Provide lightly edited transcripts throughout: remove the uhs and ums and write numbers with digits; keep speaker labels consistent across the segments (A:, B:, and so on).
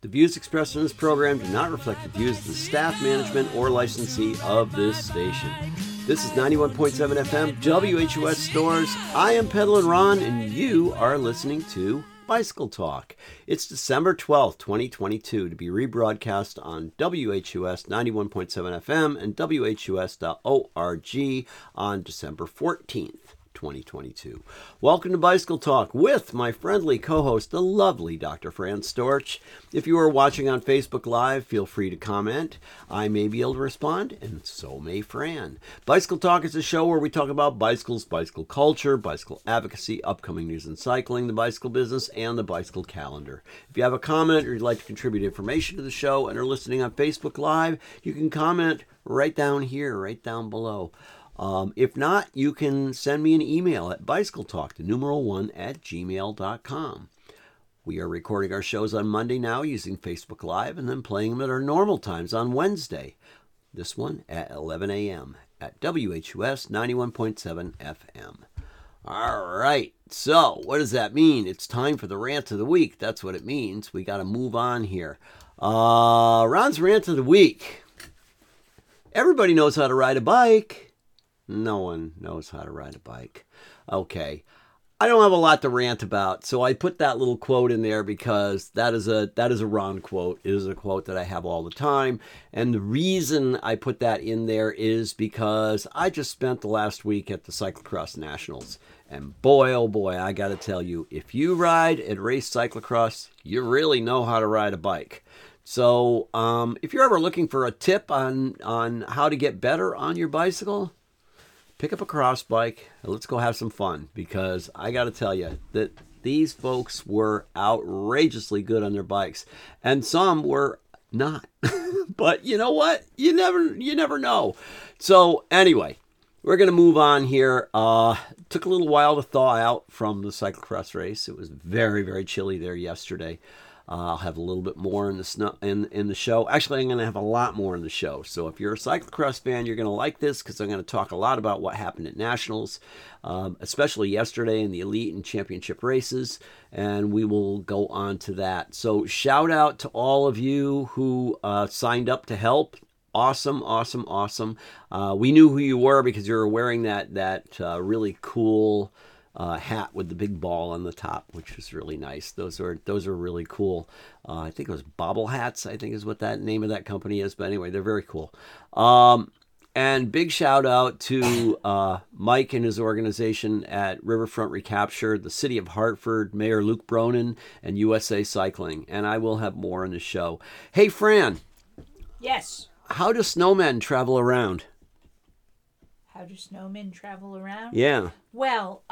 A: The views expressed in this program do not reflect the views of the staff, management, or licensee of this station. This is 91.7 FM, WHUS Stores. I am Peddlin' Ron, and you are listening to Bicycle Talk. It's December 12th, 2022, to be rebroadcast on WHUS 91.7 FM and WHUS.org on December 14th. 2022. Welcome to Bicycle Talk with my friendly co-host, the lovely Dr. Fran Storch. If you are watching on Facebook Live, feel free to comment. I may be able to respond, and so may Fran. Bicycle Talk is a show where we talk about bicycles, bicycle culture, bicycle advocacy, upcoming news in cycling, the bicycle business, and the bicycle calendar. If you have a comment or you'd like to contribute information to the show and are listening on Facebook Live, you can comment right down here, right down below. If not, you can send me an email at bicycletalk1@gmail.com. We are recording our shows on Monday now using Facebook Live and then playing them at our normal times on Wednesday. This one at 11 a.m. at WHUS 91.7 FM. All right, so what does that mean? It's time for the rant of the week. That's what it means. We got to move on here. Ron's rant of the week. Everybody knows how to ride a bike. No one knows how to ride a bike. Okay. I don't have a lot to rant about, so I put that little quote in there because that is a Ron quote. It is a quote that I have all the time. And the reason I put that in there is because I just spent the last week at the Cyclocross Nationals. And boy, oh boy, I got to tell you, if you ride and race cyclocross, you really know how to ride a bike. So if you're ever looking for a tip on how to get better on your bicycle, pick up a cross bike and let's go have some fun, because I got to tell you that these folks were outrageously good on their bikes, and some were not. But you know what? You never know. So anyway, we're going to move on here. Took a little while to thaw out from the cyclocross race. It was very, very chilly there yesterday. I'll have a little bit more in the snow in the show. Actually, I'm going to have a lot more in the show. So if you're a cyclocross fan, you're going to like this, because I'm going to talk a lot about what happened at Nationals, especially yesterday in the elite and championship races, and we will go on to that. So shout out to all of you who signed up to help. Awesome, awesome, awesome. We knew who you were because you were wearing that really cool hat with the big ball on the top, which was really nice. Those are really cool. I think it was Bobble Hats, I think is what that name of that company is. But anyway, they're very cool. And big shout out to Mike and his organization at Riverfront Recapture, the City of Hartford, Mayor Luke Bronin, and USA Cycling. And I will have more in the show. Hey, Fran.
B: Yes.
A: How do snowmen travel around?
B: How do snowmen travel around?
A: Yeah.
B: Well,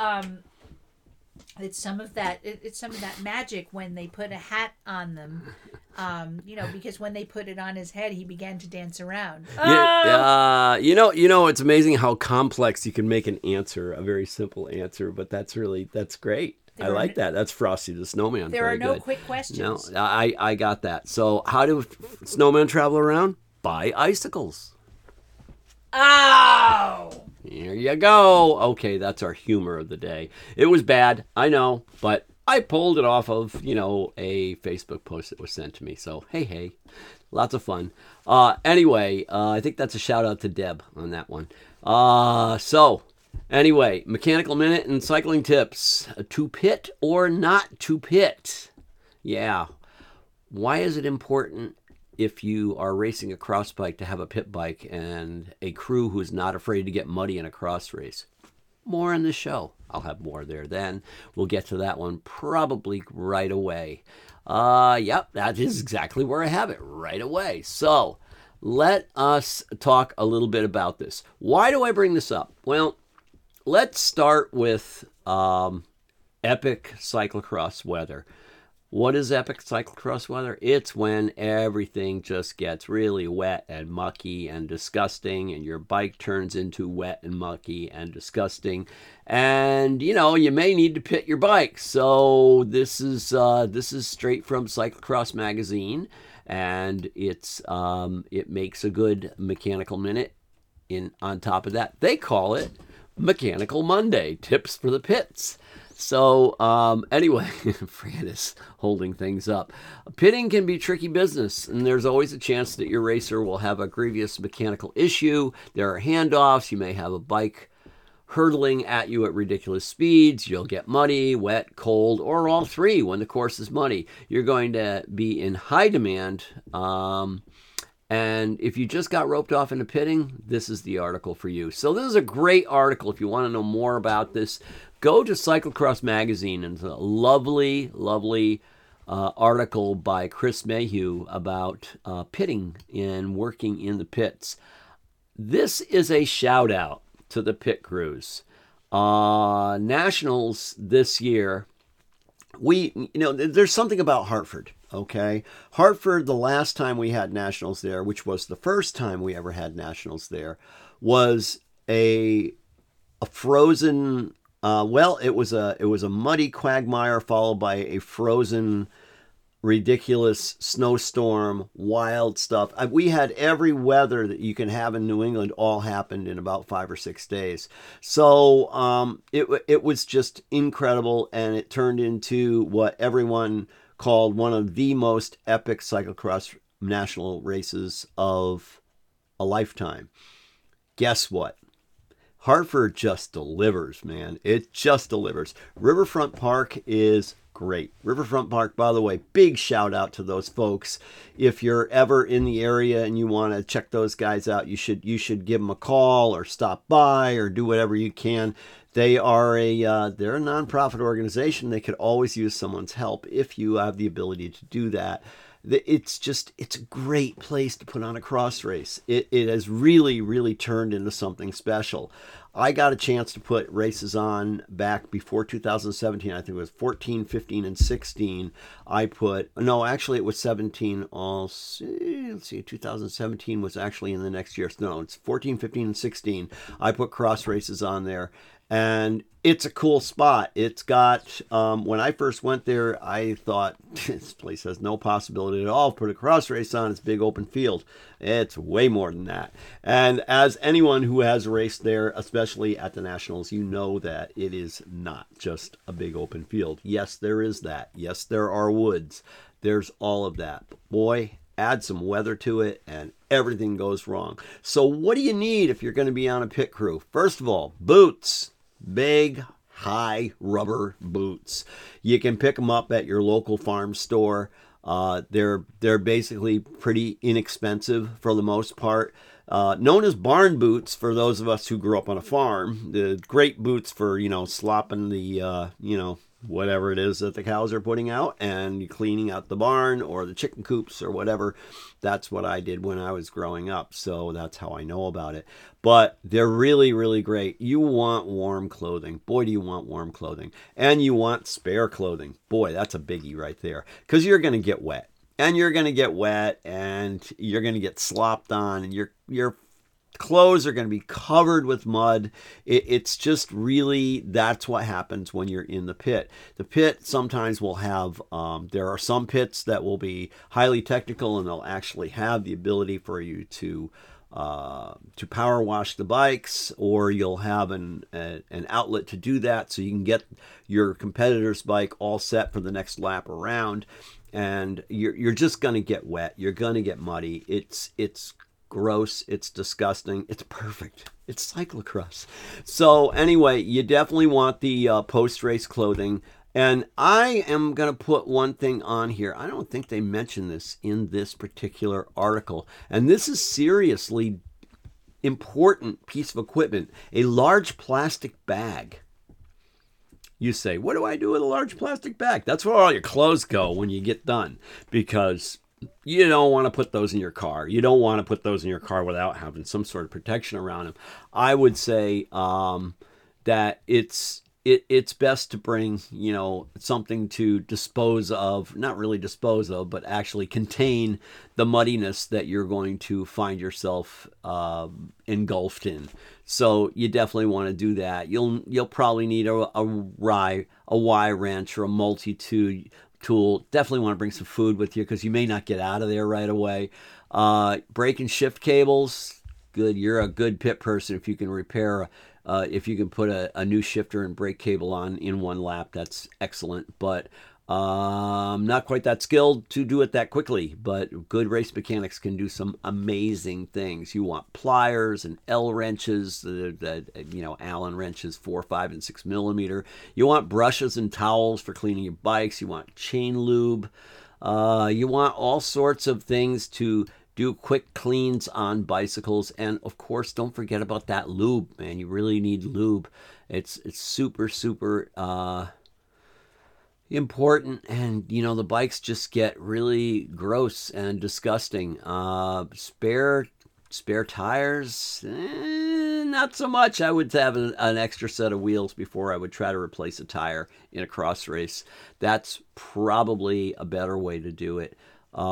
B: it's some of that. It's some of that magic when they put a hat on them. Because when they put it on his head, he began to dance around.
A: Yeah. It's amazing how complex you can make an answer, a very simple answer. But that's great. I like that. That's Frosty the Snowman.
B: There
A: very
B: are no
A: good.
B: quick questions.
A: No, I got that. So how do snowmen travel around? By icicles.
B: Oh!
A: Here you go. Okay, that's our humor of the day. It was bad, I know, but I pulled it off of, a Facebook post that was sent to me. So, hey, lots of fun. Anyway, I think that's a shout out to Deb on that one. Anyway, Mechanical Minute and cycling tips. To pit or not to pit? Yeah. Why is it important, if you are racing a cross bike, to have a pit bike and a crew who's not afraid to get muddy in a cross race? More in the show. I'll have more there then. We'll get to that one probably right away. Yep, that is exactly where I have it, right away. So let us talk a little bit about this. Why do I bring this up? Well, let's start with epic cyclocross weather. What is epic cyclocross weather? It's when everything just gets really wet and mucky and disgusting, and your bike turns into wet and mucky and disgusting, and you may need to pit your bike. So this is straight from Cyclocross Magazine, and it makes a good mechanical minute. On top of that, they call it Mechanical Monday, tips for the pits. So, anyway, Fran is holding things up. Pitting can be tricky business, and there's always a chance that your racer will have a grievous mechanical issue. There are handoffs. You may have a bike hurtling at you at ridiculous speeds. You'll get muddy, wet, cold, or all three when the course is muddy. You're going to be in high demand. And if you just got roped off into pitting, this is the article for you. So this is a great article. If you want to know more about this, go to Cyclocross Magazine, and it's a lovely, lovely article by Chris Mayhew about pitting and working in the pits. This is a shout out to the pit crews. Nationals this year, there's something about Hartford. Okay, Hartford, the last time we had nationals there, which was the first time we ever had nationals there, was a frozen. It was a muddy quagmire followed by a frozen, ridiculous snowstorm, wild stuff. We had every weather that you can have in New England all happened in about 5 or 6 days. So it was just incredible, and it turned into what everyone called one of the most epic cyclocross national races of a lifetime. Guess what? Hartford just delivers, man. It just delivers. Riverfront Park is great. Riverfront Park, by the way, big shout out to those folks. If you're ever in the area and you want to check those guys out, you should give them a call or stop by or do whatever you can. They're a nonprofit organization. They could always use someone's help if you have the ability to do that. It's a great place to put on a cross race. It has really, really turned into something special. I got a chance to put races on back before 2017. I think it was 14, 15, and 16. It was 17. Let's see, 2017 was actually in the next year. No, it's 14, 15, and 16. I put cross races on there. And it's a cool spot. It's got, when I first went there, I thought, this place has no possibility at all. Put a cross race on, it's big open field. It's way more than that. And as anyone who has raced there, especially at the Nationals, you know that it is not just a big open field. Yes, there is that. Yes, there are woods. There's all of that. But boy, add some weather to it and everything goes wrong. So what do you need if you're going to be on a pit crew? First of all, boots. Big, high rubber boots. You can pick them up at your local farm store. They're basically pretty inexpensive for the most part. Known as barn boots for those of us who grew up on a farm. The great boots for, slopping the, whatever it is that the cows are putting out and cleaning out the barn or the chicken coops or whatever. That's what I did when I was growing up. So that's how I know about it. But they're really, really great. You want warm clothing. Boy, do you want warm clothing. And you want spare clothing. Boy, that's a biggie right there. Because you're going to get wet. And you're going to get wet and you're going to get slopped on and your clothes are going to be covered with mud. It's just really, that's what happens when you're in the pit. The pit sometimes will have, there are some pits that will be highly technical and they'll actually have the ability for you to power wash the bikes, or you'll have an outlet to do that so you can get your competitor's bike all set for the next lap around. And you're just going to get wet. You're going to get muddy. It's gross. It's disgusting. It's perfect. It's cyclocross. So anyway, you definitely want the post-race clothing. And I am going to put one thing on here. I don't think they mention this in this particular article. And this is seriously important piece of equipment. A large plastic bag. You say, what do I do with a large plastic bag? That's where all your clothes go when you get done. Because you don't want to put those in your car. You don't want to put those in your car without having some sort of protection around them. I would say that it's best to bring, something to dispose of, not really dispose of, but actually contain the muddiness that you're going to find yourself engulfed in. So you definitely want to do that. You'll probably need a Y wrench or a multi-tool. Definitely want to bring some food with you because you may not get out of there right away. Brake and shift cables. Good. You're a good pit person if you can repair If you can put a new shifter and brake cable on in one lap, that's excellent. But not quite that skilled to do it that quickly, but good race mechanics can do some amazing things. You want pliers and L wrenches, Allen wrenches, 4, 5, and 6 millimeter. You want brushes and towels for cleaning your bikes. You want chain lube. You want all sorts of things to do quick cleans on bicycles. And of course, don't forget about that lube, man. You really need lube. It's super, super important. And the bikes just get really gross and disgusting. Spare tires, not so much. I would have an extra set of wheels before I would try to replace a tire in a cross race. That's probably a better way to do it.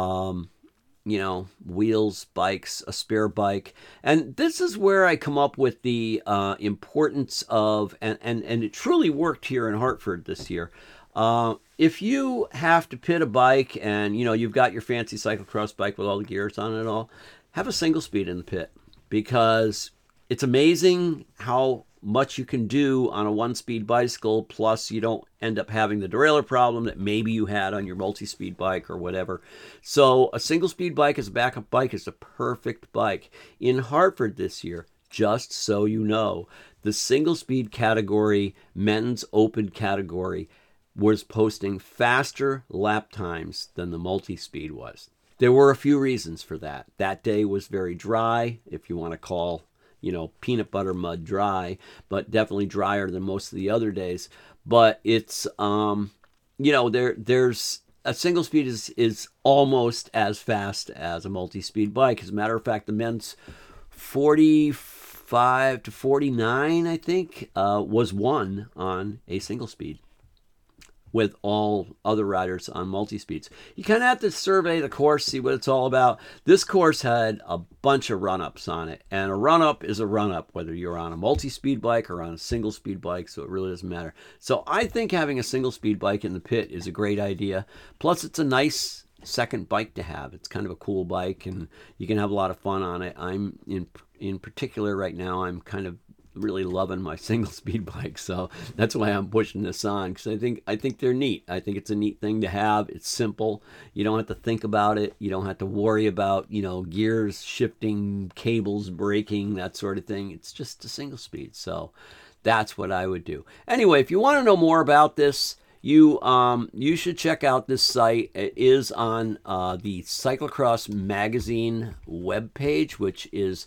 A: Wheels, bikes, a spare bike. And this is where I come up with the importance of, and it truly worked here in Hartford this year. If you have to pit a bike and, you've got your fancy cyclocross bike with all the gears on it and all, have a single speed in the pit, because it's amazing how much you can do on a one-speed bicycle, plus you don't end up having the derailleur problem that maybe you had on your multi-speed bike or whatever. So a single-speed bike as a backup bike is a perfect bike. In Hartford this year, just so you know, the single-speed category, men's open category, was posting faster lap times than the multi-speed was. There were a few reasons for that. That day was very dry, if you want to call, peanut butter mud dry, but definitely drier than most of the other days. But it's, there's a single speed is almost as fast as a multi-speed bike. As a matter of fact, the men's 45 to 49, I think, was won on a single speed, with all other riders on multi-speeds. You kind of have to survey the course, see what it's all about. This course had a bunch of run-ups on it, and a run-up is a run-up, whether you're on a multi-speed bike or on a single-speed bike, so it really doesn't matter. So I think having a single-speed bike in the pit is a great idea. Plus, it's a nice second bike to have. It's kind of a cool bike, and you can have a lot of fun on it. I'm, in particular right now, I'm kind of really loving my single speed bike, so that's why I'm pushing this on, because I think they're neat. I think it's a neat thing to have. It's simple. You don't have to think about it. You don't have to worry about gears shifting, cables breaking, that sort of thing. It's just a single speed. So that's what I would do. Anyway, if you want to know more about this, you should check out this site. It is on the Cyclocross Magazine webpage, which is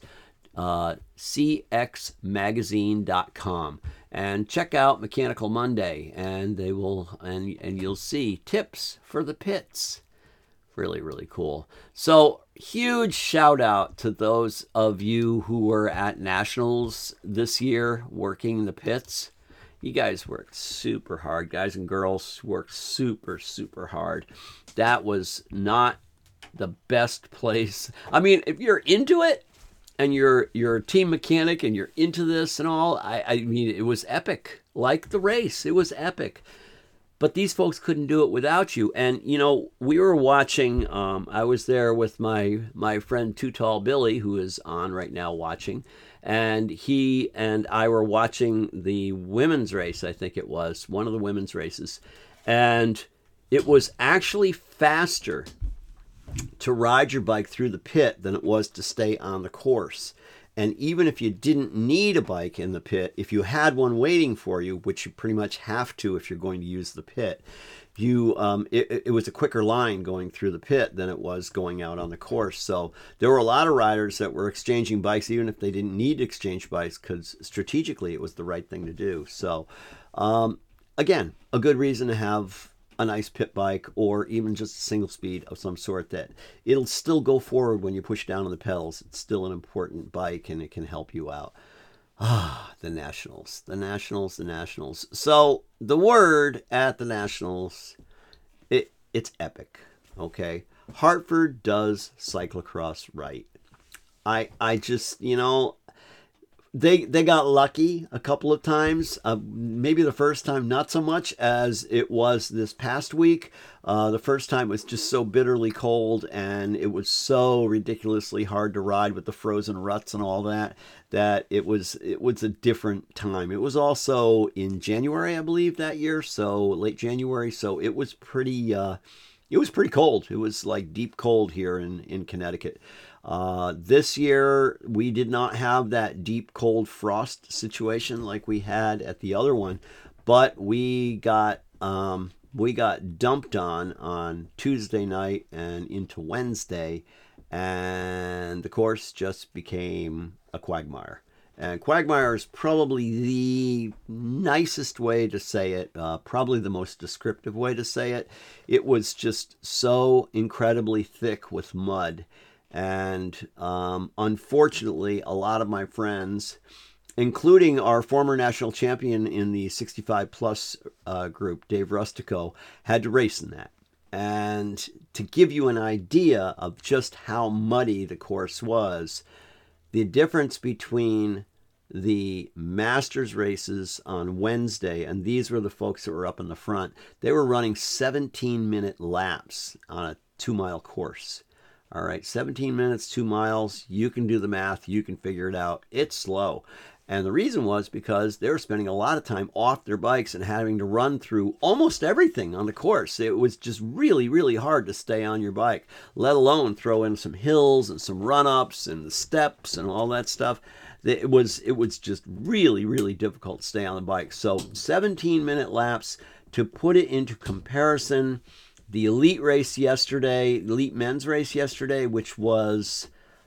A: cxmagazine.com, and check out Mechanical Monday, and they will, and you'll see tips for the pits. Really, really cool. So huge shout out to those of you who were at Nationals this year working the pits. You guys worked super hard. Guys and girls worked super, super hard. That was not the best place. I mean, if you're into it, and you're a team mechanic and you're into this and all, I mean, it was epic. Like the race, it was epic. But these folks couldn't do it without you. And, we were watching, I was there with my friend Too Tall Billy, who is on right now watching. And he and I were watching the women's race, I think it was, one of the women's races. And it was actually faster to ride your bike through the pit than it was to stay on the course. And even if you didn't need a bike in the pit, if you had one waiting for you, which you pretty much have to if you're going to use the pit, it was a quicker line going through the pit than it was going out on the course. So there were a lot of riders that were exchanging bikes, even if they didn't need to exchange bikes, because strategically it was the right thing to do. So again, a good reason to have a nice pit bike, or even just a single speed of some sort, that it'll still go forward when you push down on the pedals. It's still an important bike, and it can help you out. The Nationals. So the word at the Nationals, it's epic. Okay, Hartford does cyclocross right. I just, they got lucky a couple of times. Maybe the first time not so much as it was this past week. The first time was just so bitterly cold, and it was so ridiculously hard to ride with the frozen ruts and all that. That it was a different time. It was also in January, I believe, that year, so late January. So it was pretty. It was pretty cold. It was like deep cold here in Connecticut. This year, we did not have that deep cold frost situation like we had at the other one, but we got dumped on Tuesday night and into Wednesday, and the course just became a quagmire. And quagmire is probably the nicest way to say it, probably the most descriptive way to say it. It was just so incredibly thick with mud. And unfortunately, a lot of my friends, including our former national champion in the 65 plus group, Dave Rustico, had to race in that. And to give you an idea of just how muddy the course was, the difference between the Masters races on Wednesday, and these were the folks that were up in the front, they were running 17-minute laps on a 2-mile course. All right, 17 minutes, 2 miles. You can do the math. You can figure it out. It's slow. And the reason was because they were spending a lot of time off their bikes and having to run through almost everything on the course. It was just really, really hard to stay on your bike, let alone throw in some hills and some run-ups and the steps and all that stuff. It was just really, really difficult to stay on the bike. So 17-minute laps. To put it into comparison, the elite race yesterday, elite men's race yesterday, which was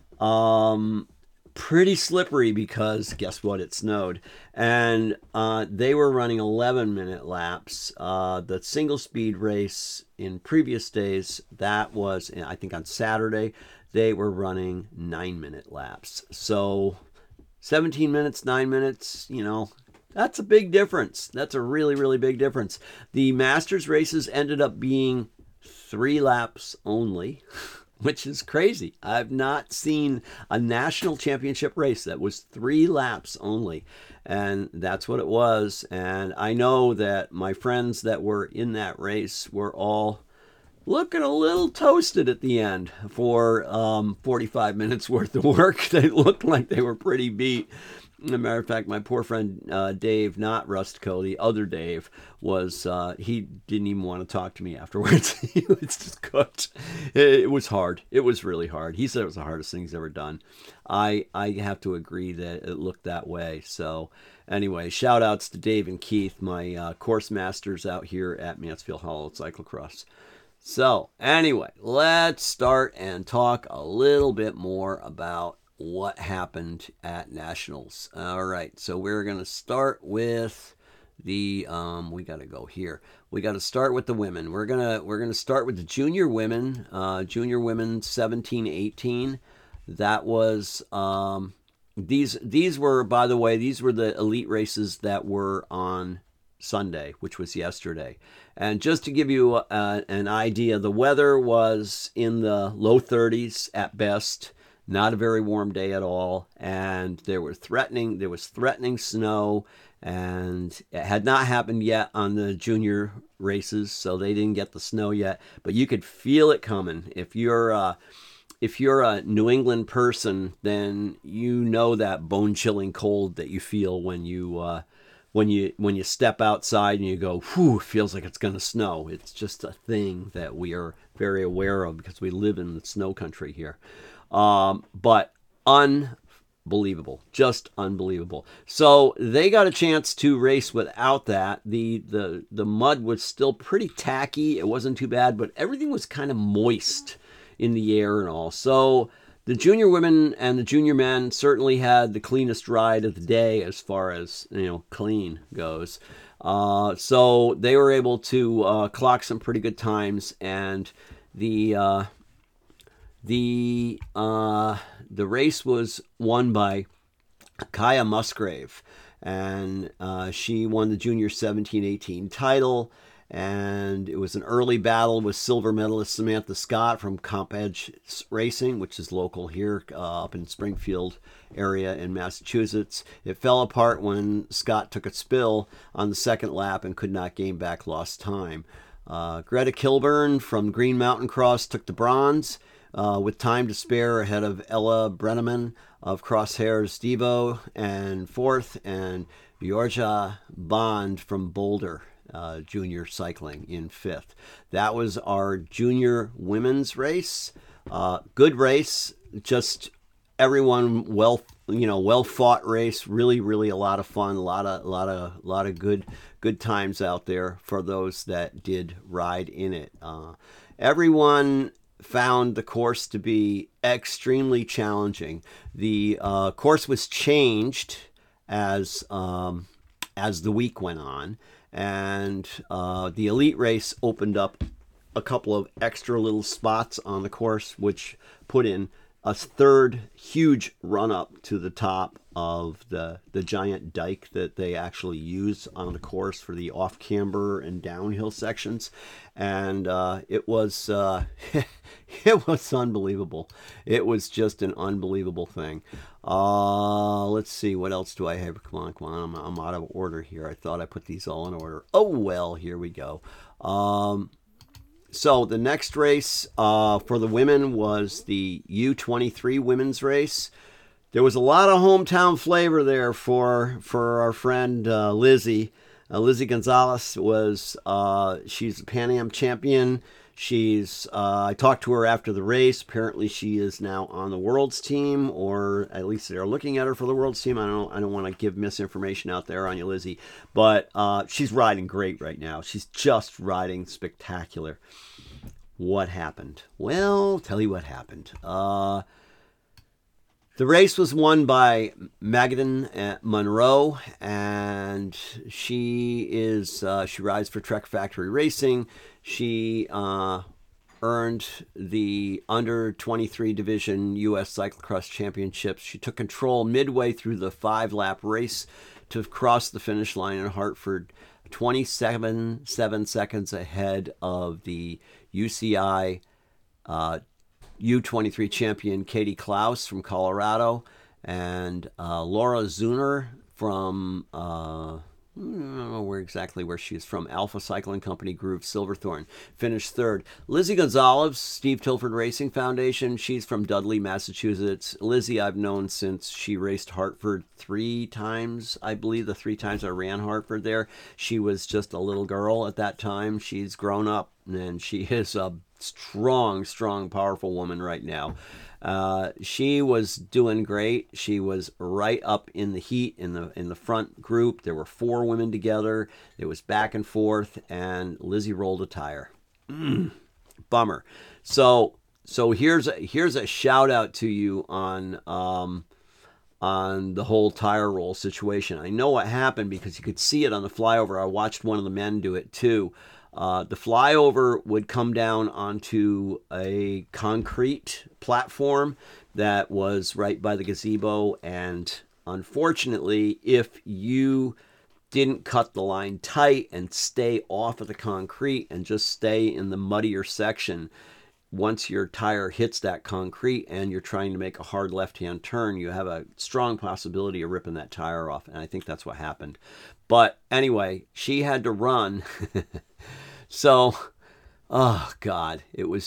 A: pretty slippery because guess what? It snowed. And they were running 11-minute laps. The single speed race in previous days, that was, I think on Saturday, they were running 9-minute laps. So 17 minutes, 9 minutes, that's a big difference. That's a really, really big difference. The Masters races ended up being 3 laps only, which is crazy. I've not seen a national championship race that was 3 laps only, and that's what it was. And I know that my friends that were in that race were all looking a little toasted at the end for 45 minutes worth of work. They looked like they were pretty beat. As a matter of fact, my poor friend Dave, not Rustco, the other Dave, he didn't even want to talk to me afterwards. He was just cooked. It was hard. It was really hard. He said it was the hardest thing he's ever done. I have to agree that it looked that way. So anyway, shout outs to Dave and Keith, my course masters out here at Mansfield Hollow Cyclocross. So anyway, let's start and talk a little bit more about what happened at Nationals. All right, so we're going to start with the we got to go here. We got to start with the women. We're going to start with the junior women, 17-18. That was these were, by the way, these were the elite races that were on Sunday, which was yesterday. And just to give you an idea, the weather was in the low 30s at best. Not a very warm day at all, and there was threatening snow, and it had not happened yet on the junior races, so they didn't get the snow yet, but you could feel it coming. If you're a New England person, then you know that bone-chilling cold that you feel when you step outside and you go, whew, it feels like it's going to snow. It's just a thing that we are very aware of because we live in the snow country here. But unbelievable, just unbelievable. So they got a chance to race without that. The mud was still pretty tacky. It wasn't too bad, but everything was kind of moist in the air and all. So the junior women and the junior men certainly had the cleanest ride of the day as far as, clean goes. So they were able to clock some pretty good times, and the race was won by Kaya Musgrave, and she won the junior 17-18 title. And it was an early battle with silver medalist Samantha Scott from Comp Edge Racing, which is local here up in Springfield area in Massachusetts. It fell apart when Scott took a spill on the second lap and could not gain back lost time. Greta Kilburn from Green Mountain Cross took the bronze with time to spare ahead of Ella Brenneman of Crosshairs Devo and fourth, and Georgia Bond from Boulder junior cycling in fifth. That was our junior women's race. Good race, just everyone well fought race. Really a lot of fun. A lot of good times out there for those that did ride in it. Everyone found the course to be extremely challenging. The course was changed as the week went on, and the elite race opened up a couple of extra little spots on the course, which put in a third huge run up to the top of the giant dike that they actually use on the course for the off camber and downhill sections. And it was it was unbelievable. It was just an unbelievable thing. Let's see, what else do I have? Come on, I'm out of order here. I thought I put these all in order. Oh well, here we go. So the next race for the women was the U23 women's race. There was a lot of hometown flavor there for our friend Lizzie. Lizzie Gonzalez she's a Pan Am champion. I talked to her after the race. Apparently she is now on the World's team, or at least they're looking at her for the World's team. I don't want to give misinformation out there on you, Lizzie, but she's riding great right now. She's just riding spectacular. What happened? Well, tell you what happened. The race was won by Magadan Monroe, and she rides for Trek Factory Racing. She earned the under 23 division U.S. Cyclocross Championships. She took control midway through the 5-lap race to cross the finish line in Hartford, 27 seconds ahead of the UCI U23 champion Katie Klaus from Colorado, and Laura Zuner from I don't know where she is from. Alpha Cycling Company Group, Silverthorne, finished third. Lizzie Gonzalez, Steve Tilford Racing Foundation. She's from Dudley, Massachusetts. Lizzie I've known since she raced Hartford 3 times, I believe, the 3 times I ran Hartford there. She was just a little girl at that time. She's grown up, and she is a strong, powerful woman right now. She was doing great. She was right up in the heat in the front group. There were 4 women together. It was back and forth, and Lizzie rolled a tire. Bummer. So here's a shout out to you on the whole tire roll situation. I know what happened because you could see it on the flyover. I watched one of the men do it too. The flyover would come down onto a concrete platform that was right by the gazebo, and unfortunately, if you didn't cut the line tight and stay off of the concrete and just stay in the muddier section, once your tire hits that concrete and you're trying to make a hard left-hand turn, you have a strong possibility of ripping that tire off, and I think that's what happened. But anyway, she had to run. So, oh God, it was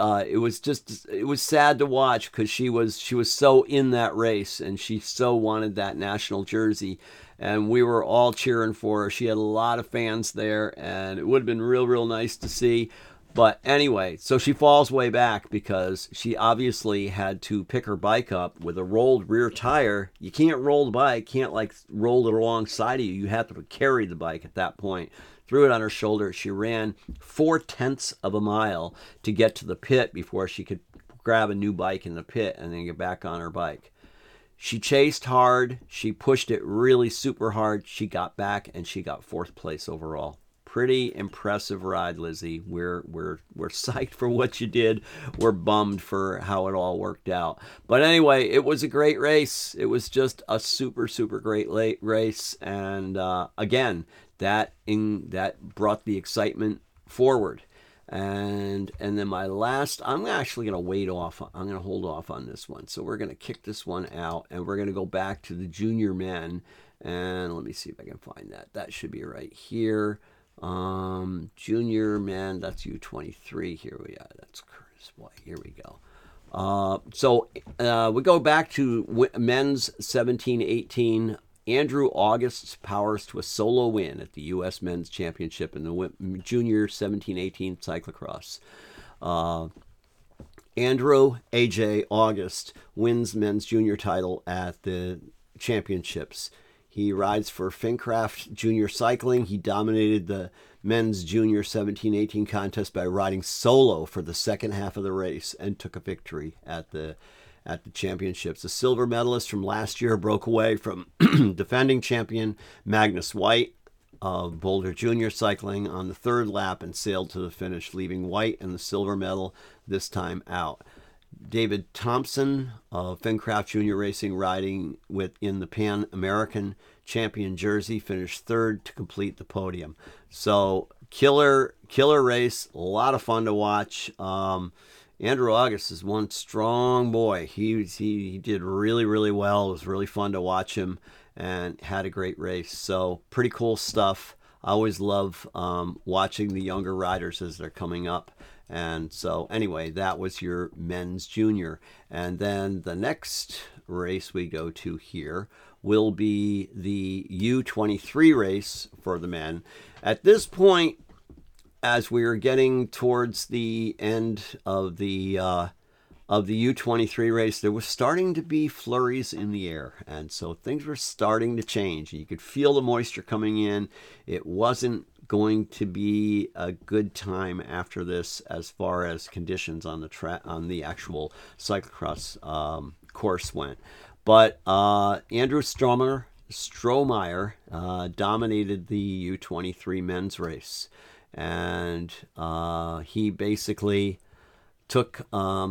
A: sad to watch because she was so in that race, and she so wanted that national jersey, and we were all cheering for her. She had a lot of fans there, and it would have been real nice to see. But anyway, so she falls way back because she obviously had to pick her bike up with a rolled rear tire. You can't roll the bike, can't like roll it alongside of you. You have to carry the bike at that point. Threw it on her shoulder. She ran 0.4 of a mile to get to the pit before she could grab a new bike in the pit and then get back on her bike. She chased hard. She pushed it really super hard. She got back and she got 4th place overall. Pretty impressive ride, Lizzie. We're psyched for what you did. We're bummed for how it all worked out. But anyway, it was a great race. It was just a super great late race, and again, that brought the excitement forward. And then my last, I'm actually going to I'm going to hold off on this one. So we're going to kick this one out, and we're going to go back to the junior men. And let me see if I can find that. That should be right here. Junior men, that's U23. Here we are. That's Curtis White. Here we go. So we go back to men's 17-18. Andrew August powers to a solo win at the U.S. Men's Championship in the Junior 17-18 cyclocross. Andrew A.J. August wins men's junior title at the championships. He rides for Fincraft Junior Cycling. He dominated the men's junior 17-18 contest by riding solo for the second half of the race and took a victory at the championships. The silver medalist from last year broke away from defending champion Magnus White of Boulder Junior Cycling on the third lap and sailed to the finish, leaving White and the silver medal this time out. David Thompson of Fincraft Junior Racing, riding in the Pan American champion jersey, finished third to complete the podium. So killer race, a lot of fun to watch. Andrew August is one strong boy. He did really well. It was really fun to watch him and had a great race. So pretty cool stuff. I always love watching the younger riders as they're coming up. And so anyway, that was your men's junior. And then the next race we go to here will be the U23 race for the men. At this point, as we were getting towards the end of the U23 race, there was starting to be flurries in the air. And so things were starting to change. You could feel the moisture coming in. It wasn't going to be a good time after this as far as conditions on the actual cyclocross course went. But Andrew Strohmeyer dominated the U23 men's race, and he basically took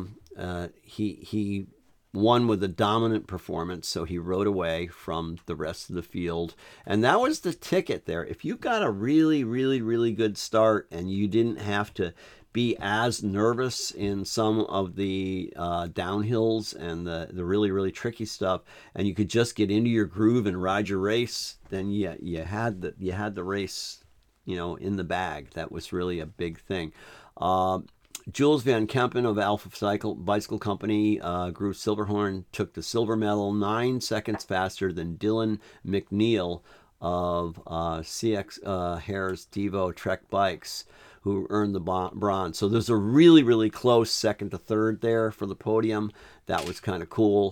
A: he won with a dominant performance, so he rode away from the rest of the field. And that was the ticket there. If you got a really good start and you didn't have to be as nervous in some of the downhills and the really tricky stuff, and you could just get into your groove and ride your race, then you had the race, in the bag. That was really a big thing. Jules Van Kempen of Alpha Bicycle Company, Groove Silverhorn, took the silver medal 9 seconds faster than Dylan McNeil of CX Hare's Devo Trek Bikes, who earned the bronze. So there's a really close second to third there for the podium. That was kind of cool.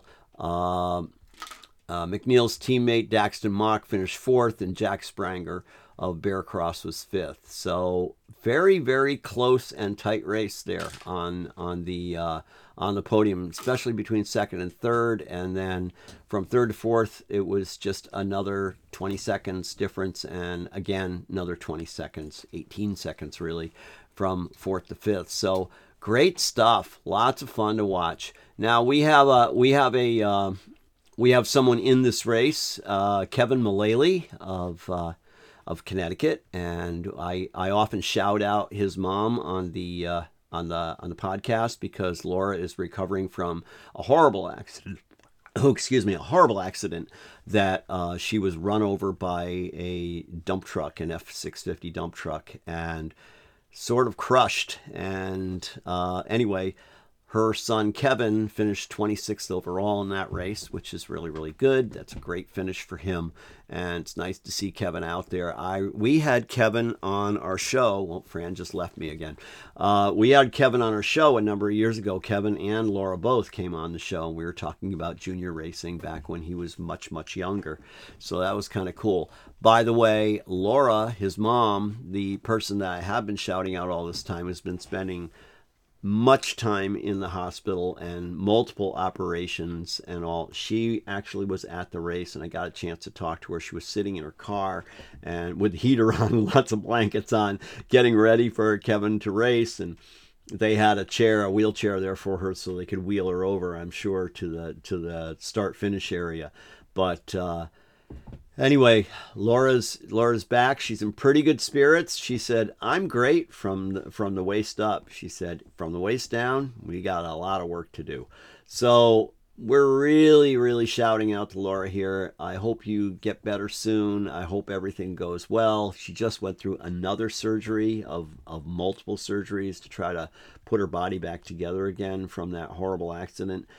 A: McNeil's teammate Daxton Mock finished fourth, and Jack Spranger of Bear Cross was fifth. So very close and tight race there on the podium, especially between second and third. And then from third to fourth, it was just another 20 seconds difference, and again another 20 seconds, 18 seconds really, from fourth to fifth. So great stuff, lots of fun to watch. Now we have someone in this race, Kevin Mullally of Connecticut, and I often shout out his mom on the podcast because Laura is recovering from a horrible accident. A horrible accident that she was run over by a dump truck, an F650 dump truck, and sort of crushed. And anyway, her son Kevin finished 26th overall in that race, which is really good. That's a great finish for him, and it's nice to see Kevin out there. We had Kevin on our show. Well, Fran just left me again. We had Kevin on our show a number of years ago. Kevin and Laura both came on the show, and we were talking about junior racing back when he was much younger. So that was kind of cool. By the way, Laura, his mom, the person that I have been shouting out all this time, has been spending much time in the hospital and multiple operations and all. She actually was at the race, and I got a chance to talk to her. She was sitting in her car and with the heater on, lots of blankets on, getting ready for Kevin to race. And they had a wheelchair there for her so they could wheel her over, I'm sure, to the start finish area. But anyway, Laura's back. She's in pretty good spirits. She said, "I'm great from the waist up." She said, "From the waist down, we got a lot of work to do." So we're really, really shouting out to Laura here. I hope you get better soon. I hope everything goes well. She just went through another surgery of multiple surgeries to try to put her body back together again from that horrible accident.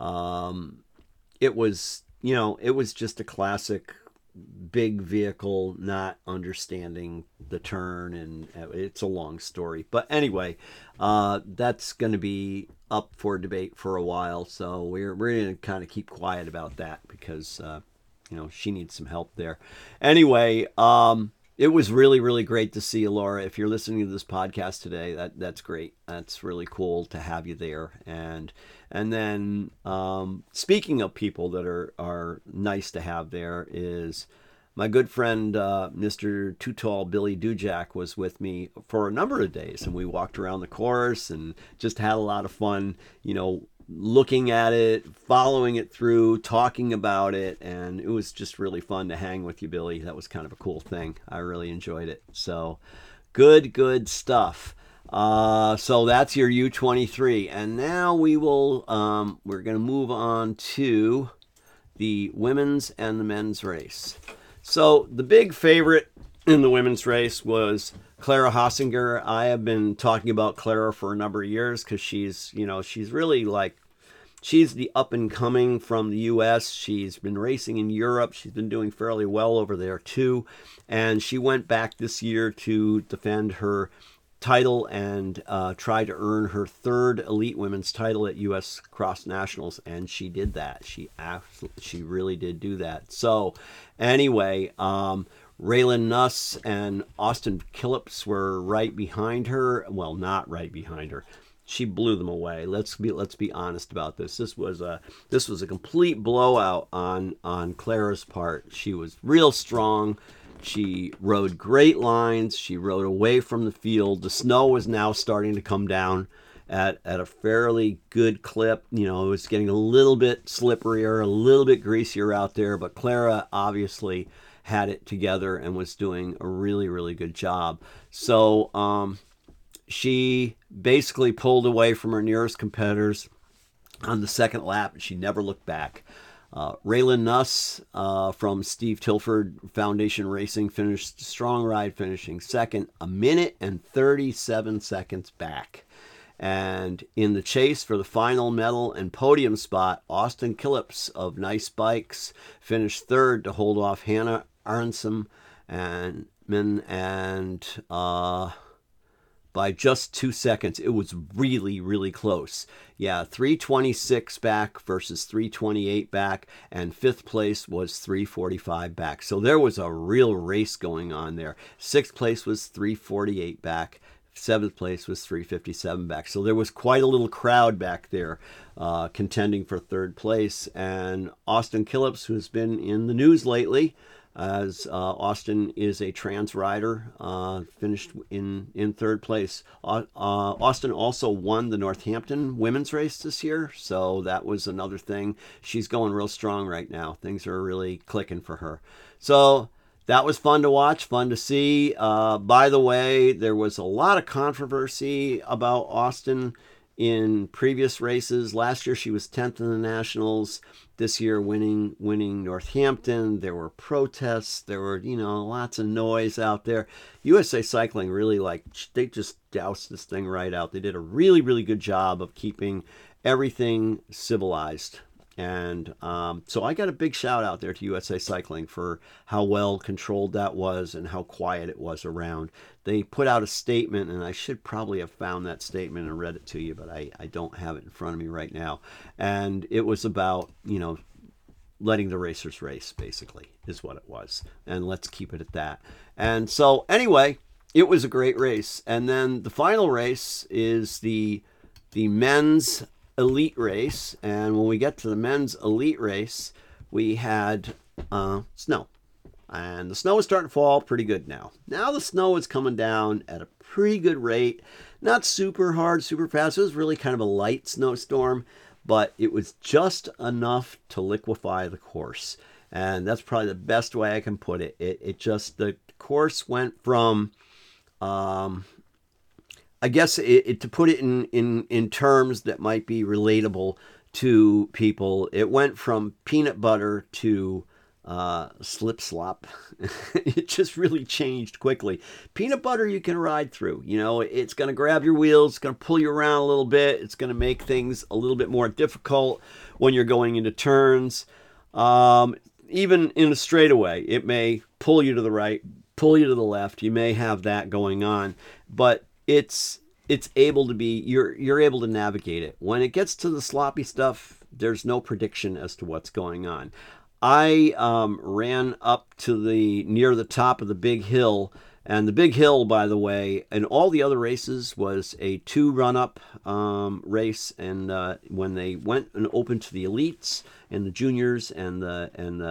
A: It was, it was just a classic big vehicle not understanding the turn, and it's a long story. But anyway, that's going to be up for debate for a while, so we're going to kind of keep quiet about that because she needs some help there. Anyway, it was really, really great to see you, Laura. If you're listening to this podcast today, that's great. That's really cool to have you there. And then speaking of people that are nice to have there, is my good friend Mr. Too Tall Billy Dujak was with me for a number of days, and we walked around the course and just had a lot of fun, looking at it, following it through, talking about it, and it was just really fun to hang with you, Billy. That was kind of a cool thing. I really enjoyed it. So good stuff. So that's your U23, and now we're going to move on to the women's and the men's race. So the big favorite in the women's race was Clara Hosinger. I have been talking about Clara for a number of years because she's really she's the up and coming from the U.S. She's been racing in Europe. She's been doing fairly well over there too. And she went back this year to defend her title and try to earn her third elite women's title at U.S. Cross Nationals, and she did that. She really did do that. So anyway, Raylan Nuss and Austin Killips were right behind her. Well, not right behind her. She blew them away. Let's be honest about this. This was a complete blowout on Clara's part. She was real strong. She rode great lines. She rode away from the field. The snow was now starting to come down at a fairly good clip. It was getting a little bit slipperier, a little bit greasier out there, but Clara obviously had it together and was doing a really, really good job. So she basically pulled away from her nearest competitors on the second lap, and she never looked back. Raylan Nuss from Steve Tilford Foundation Racing finished strong ride, finishing second, 1 minute and 37 seconds back. And in the chase for the final medal and podium spot, Austin Killips of Nice Bikes finished third to hold off Hannah Aronson and by just 2 seconds. It was really, really close. Yeah, 326 back versus 328 back, and fifth place was 345 back. So there was a real race going on there. Sixth place was 348 back. Seventh place was 357 back. So there was quite a little crowd back there contending for third place. And Austin Killips, who's been in the news lately, as Austin is a trans rider, finished in third place. Austin also won the Northampton women's race this year, so that was another thing. She's going real strong right now. Things are really clicking for her. So that was fun to watch, fun to see. By the way, there was a lot of controversy about Austin in previous races. Last year she was 10th in the Nationals. This year winning Northampton. There were protests. There were, lots of noise out there. USA Cycling really they just doused this thing right out. They did a really, really good job of keeping everything civilized. And so I got a big shout out there to USA Cycling for how well controlled that was and how quiet it was around. They put out a statement, and I should probably have found that statement and read it to you, but I don't have it in front of me right now. And it was about, letting the racers race, basically, is what it was. And let's keep it at that. And so anyway, it was a great race. And then the final race is the the men's elite race. And when we get to the men's elite race, we had snow. And the snow is starting to fall pretty good now. Now the snow is coming down at a pretty good rate. Not super hard, super fast. It was really kind of a light snowstorm, but it was just enough to liquefy the course. And that's probably the best way I can put it. The course went from, I guess to put it in terms that might be relatable to people, it went from peanut butter to slip slop. It just really changed quickly. Peanut butter you can ride through. It's going to grab your wheels, it's going to pull you around a little bit, it's going to make things a little bit more difficult when you're going into turns. Even in a straightaway, it may pull you to the right, pull you to the left. You may have that going on, but it's able to be, you're able to navigate it. When it gets to the sloppy stuff, there's no prediction as to what's going on. I ran up to near the top of the big hill, and the big hill, by the way, in all the other races was a 2 run-up race. And when they went and opened to the elites and the juniors and the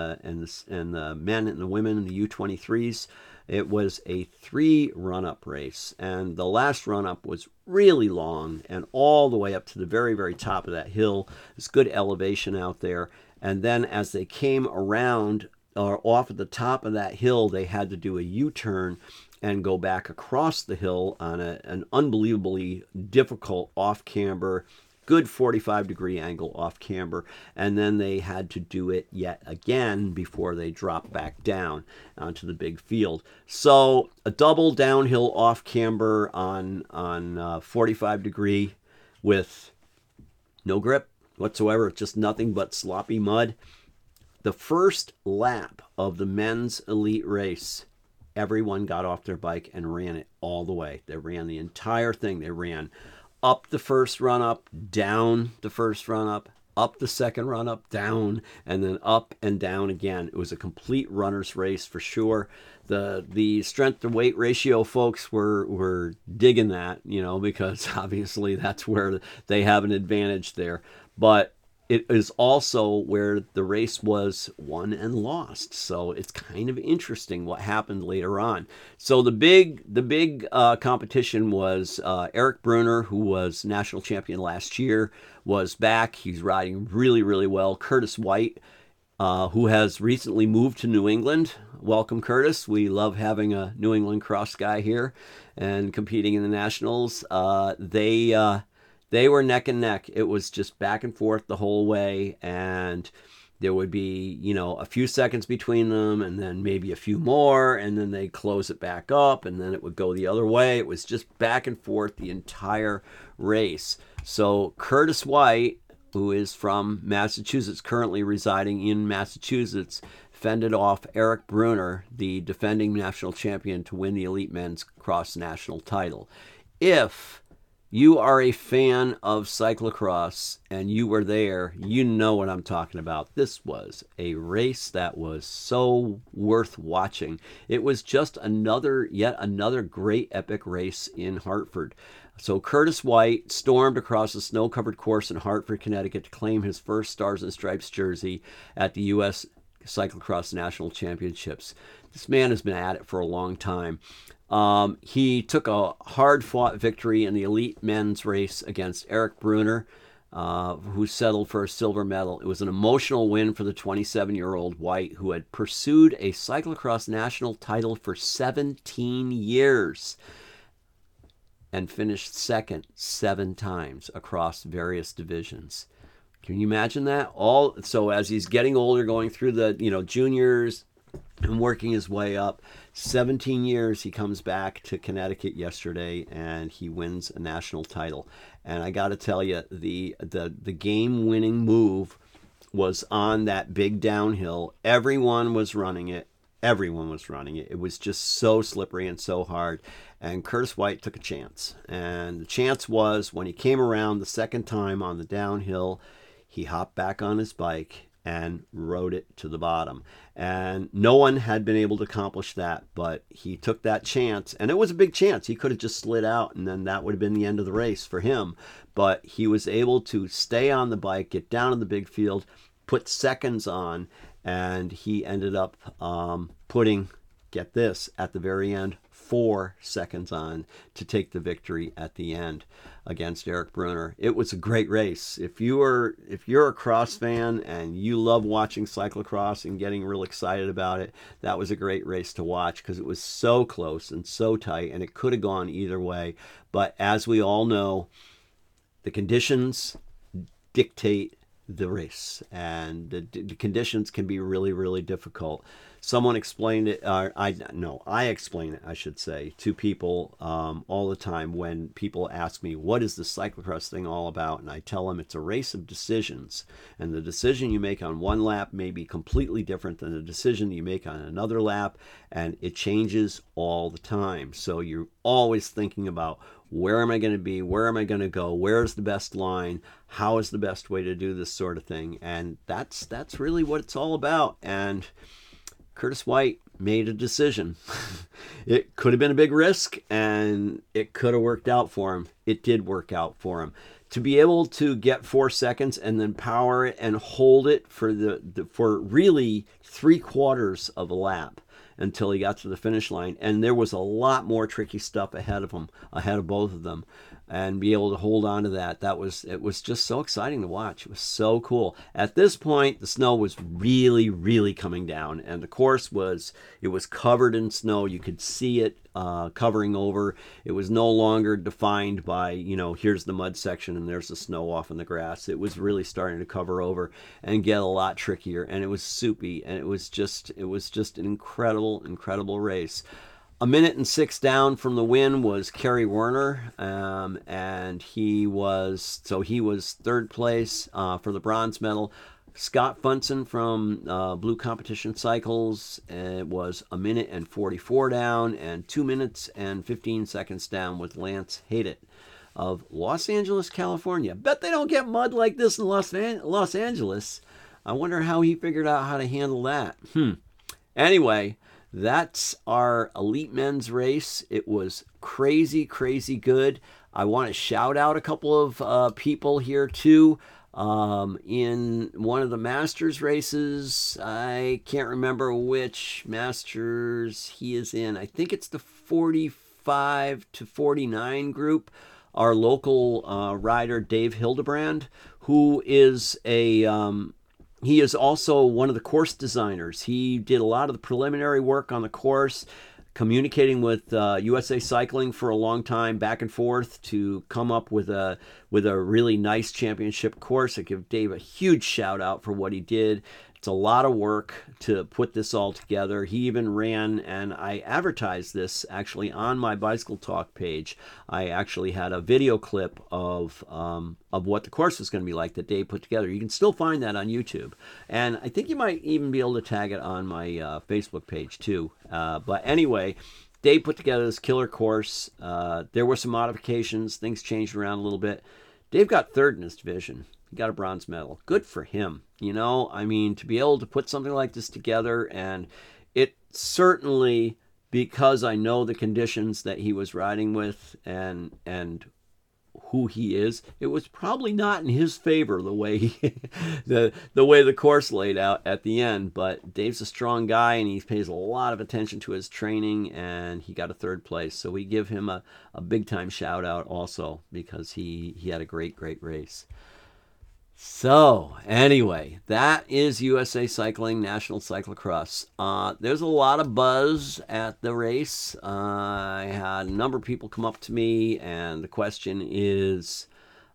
A: men and the women and the U23s, it was a 3 run-up race, and the last run-up was really long and all the way up to the very, very top of that hill. There's good elevation out there. And then as they came around or off at the top of that hill, they had to do a U-turn and go back across the hill on an unbelievably difficult off-camber, good 45-degree angle off-camber. And then they had to do it yet again before they dropped back down onto the big field. So a double downhill off-camber on 45-degree with no grip whatsoever, just nothing but sloppy mud. The first lap of the men's elite race, everyone got off their bike and ran it all the way. They ran the entire thing. They ran up the first run up, down the first run up the second run up, down, and then up and down again. It was a complete runner's race for sure. The strength to weight ratio folks were digging that, because obviously that's where they have an advantage there. But it is also where the race was won and lost. So it's kind of interesting what happened later on. So the big competition was Eric Bruner, who was national champion last year, was back. He's riding really, really well. Curtis White, who has recently moved to New England. Welcome, Curtis. We love having a New England cross guy here and competing in the nationals. They were neck and neck. It was just back and forth the whole way, and there would be, a few seconds between them, and then maybe a few more, and then they'd close it back up, and then it would go the other way. It was just back and forth the entire race. So Curtis White, who is from Massachusetts, currently residing in Massachusetts, fended off Eric Bruner, the defending national champion, to win the elite men's cross national title. If you are a fan of cyclocross and you were there, you know what I'm talking about. This was a race that was so worth watching. It was just yet another great epic race in Hartford. So Curtis White stormed across a snow-covered course in Hartford, Connecticut to claim his first Stars and Stripes jersey at the U.S. Cyclocross National Championships. This man has been at it for a long time. He took a hard-fought victory in the elite men's race against Eric Bruner, who settled for a silver medal. It was an emotional win for the 27-year-old White, who had pursued a cyclocross national title for 17 years and finished second 7 times across various divisions. Can you imagine that? So as he's getting older, going through the juniors and working his way up, 17 years, he comes back to Connecticut yesterday and he wins a national title. And I got to tell you, the game-winning move was on that big downhill. Everyone was running it. It was just so slippery and so hard. And Curtis White took a chance. And the chance was when he came around the second time on the downhill, he hopped back on his bike and rode it to the bottom. And no one had been able to accomplish that, but he took that chance, and it was a big chance. He could have just slid out, and then that would have been the end of the race for him. But he was able to stay on the bike, get down in the big field, put seconds on, and he ended up putting, get this, at the very end, 4 seconds on to take the victory at the end against Eric Brunner. It was a great race. If you're a cross fan and you love watching cyclocross and getting real excited about it, that was a great race to watch because it was so close and so tight, and it could have gone either way. But as we all know, the conditions dictate the race, and the conditions can be really, really difficult. Someone explained it, I explain it, I should say, to people all the time when people ask me, what is the cyclocross thing all about? And I tell them it's a race of decisions. And the decision you make on one lap may be completely different than the decision you make on another lap, and it changes all the time. So you're always thinking about, where am I going to be? Where am I going to go? Where's the best line? How is the best way to do this sort of thing? And that's really what it's all about. And Curtis White made a decision. It could have been a big risk, and it could have worked out for him. It did work out for him. To be able to get 4 seconds and then power it and hold it for really 3/4 of a lap until he got to the finish line. And there was a lot more tricky stuff ahead of him, ahead of both of them. And be able to hold on to that, it was just so exciting to watch. It was so cool. At this point, the snow was really, really coming down, and the course was covered in snow. You could see it covering over. It was no longer defined by, here's the mud section and there's the snow off in the grass. It was really starting to cover over and get a lot trickier, and it was soupy, and it was just an incredible, incredible race. 1:06 down from the win was Kerry Werner, and he was third place for the bronze medal. Scott Funson from Blue Competition Cycles was 1:44 down, and 2 minutes and 15 seconds down with Lance Haydet of Los Angeles, California. Bet they don't get mud like this in Los Angeles. I wonder how he figured out how to handle that. Anyway, that's our Elite Men's race. It was crazy, crazy good. I want to shout out a couple of people here too. In one of the Masters races, I can't remember which Masters he is in. I think it's the 45 to 49 group. Our local rider, Dave Hildebrand, who is he is also one of the course designers. He did a lot of the preliminary work on the course, communicating with USA Cycling for a long time, back and forth, to come up with a really nice championship course. I give Dave a huge shout out for what he did. It's a lot of work to put this all together. He even ran, and I advertised this actually on my Bicycle Talk page. I actually had a video clip of what the course was going to be like that Dave put together. You can still find that on YouTube. And I think you might even be able to tag it on my Facebook page too. But anyway, Dave put together this killer course. There were some modifications. Things changed around a little bit. Dave got third in his division. He got a bronze medal. Good for him. To be able to put something like this together, and it certainly, because I know the conditions that he was riding with and who he is, it was probably not in his favor the way the way the course laid out at the end. But Dave's a strong guy, and he pays a lot of attention to his training, and he got a third place. So we give him a big time shout out also, because he had a great race. So anyway, that is USA Cycling National Cyclocross. There's a lot of buzz at the race. I had a number of people come up to me, and the question is,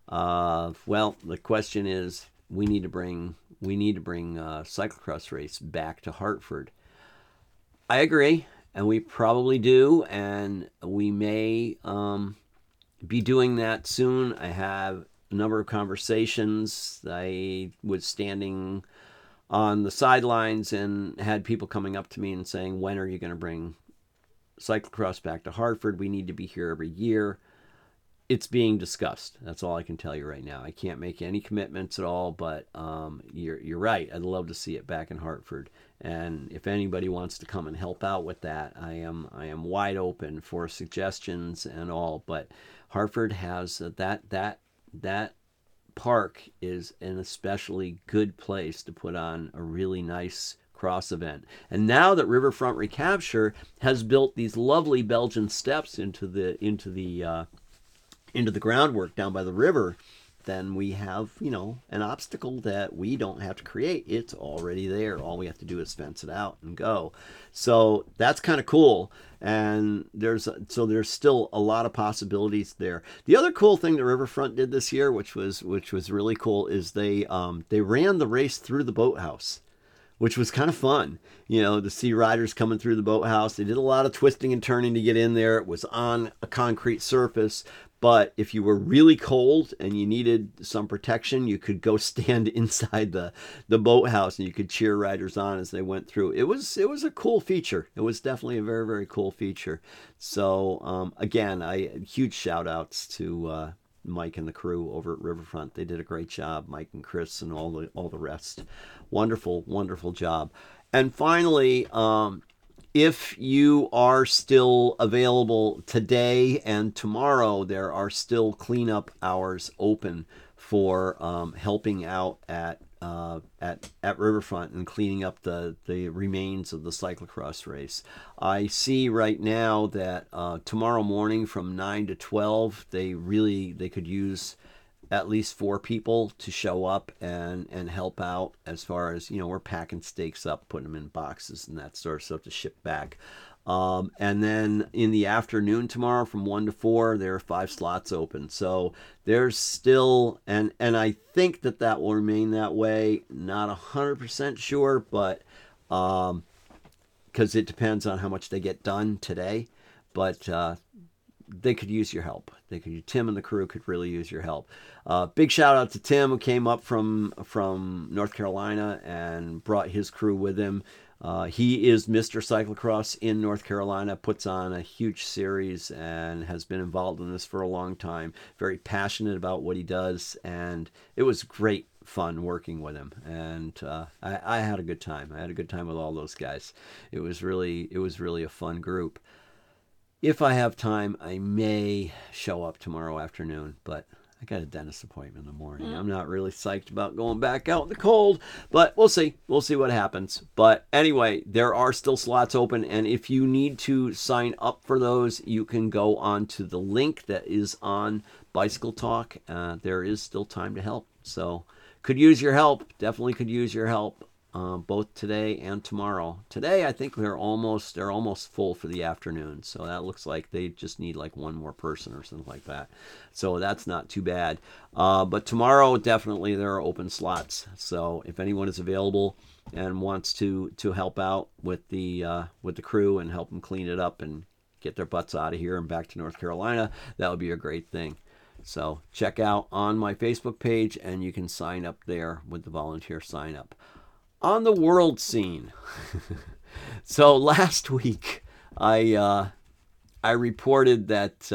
A: we need to bring cyclocross race back to Hartford. I agree, and we probably do, and we may be doing that soon. I have a number of conversations. I was standing on the sidelines and had people coming up to me and saying, when are you going to bring cyclocross back to Hartford? We need to be here every year. it's being discussed. That's all I can tell you right now. I can't make any commitments at all, but you're right. I'd love to see it back in Hartford. And if anybody wants to come and help out with that, I am wide open for suggestions and all. But Hartford has that park is an especially good place to put on a really nice cross event. And now that Riverfront Recapture has built these lovely Belgian steps into the groundwork down by the river, then we have, an obstacle that we don't have to create. It's already there. All we have to do is fence it out and go. So that's kind of cool. And there's still a lot of possibilities there. The other cool thing the Riverfront did this year, which was really cool, is they ran the race through the boathouse, which was kind of fun, to see riders coming through the boathouse. They did a lot of twisting and turning to get in there. It was on a concrete surface, but if you were really cold and you needed some protection, you could go stand inside the boathouse and you could cheer riders on as they went through. It was a cool feature. It was definitely a very, very cool feature. So again, huge shout outs to Mike and the crew over at Riverfront. They did a great job, Mike and Chris and all the rest. Wonderful, wonderful job. And finally, if you are still available today and tomorrow, there are still cleanup hours open for helping out at Riverfront and cleaning up the remains of the cyclocross race. I see right now that tomorrow morning from 9 to 12, they could use at least 4 people to show up and help out as far as, we're packing steaks up, putting them in boxes and that sort of stuff to ship back. And then in the afternoon tomorrow from 1 to 4, there are 5 slots open. So there's still, and I think that will remain that way. Not 100% sure, but because it depends on how much they get done today. But they could use your help. Tim and the crew could really use your help. Big shout out to Tim, who came up from North Carolina and brought his crew with him. He is Mr. Cyclocross in North Carolina, puts on a huge series and has been involved in this for a long time. Very passionate about what he does, and it was great fun working with him. And I had a good time. I had a good time with all those guys. It was really a fun group. If I have time, I may show up tomorrow afternoon, but I got a dentist appointment in the morning. I'm not really psyched about going back out in the cold, but we'll see. We'll see what happens. But anyway, there are still slots open, and if you need to sign up for those, you can go on to the link that is on Bicycle Talk. There is still time to help, so could use your help. Definitely could use your help. Both today and tomorrow. Today, I think they're almost full for the afternoon, so that looks like they just need like one more person or something like that. So that's not too bad. But tomorrow, definitely there are open slots. So if anyone is available and wants to help out with the crew and help them clean it up and get their butts out of here and back to North Carolina, that would be a great thing. So check out on my Facebook page, and you can sign up there with the volunteer sign up. On the world scene, so last week I reported that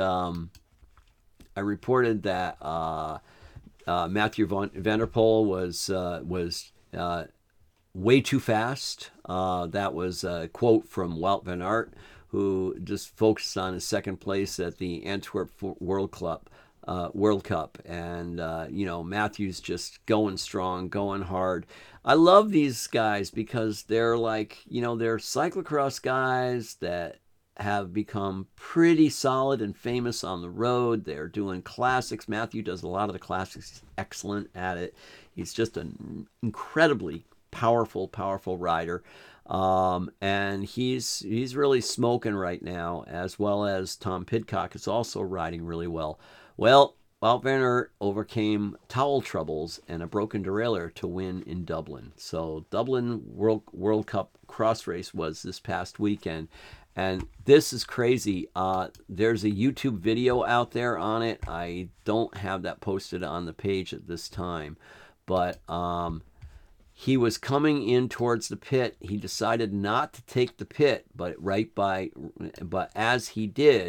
A: Mathieu van der Poel was way too fast. That was a quote from Wout van Aert, who just focused on his second place at the Antwerp World Cup. And Matthew's just going strong, going hard. I love these guys because they're like, they're cyclocross guys that have become pretty solid and famous on the road. They're doing classics. Matthew does a lot of the classics. He's excellent at it. He's just an incredibly powerful rider. And he's really smoking right now, as well as Tom Pidcock is also riding really well. Well, Wout van Aert overcame towel troubles and a broken derailleur to win in Dublin. So Dublin World Cup cross race was this past weekend, and this is crazy. There's a YouTube video out there on it. I don't have that posted on the page at this time, but he was coming in towards the pit. He decided not to take the pit, but as he did,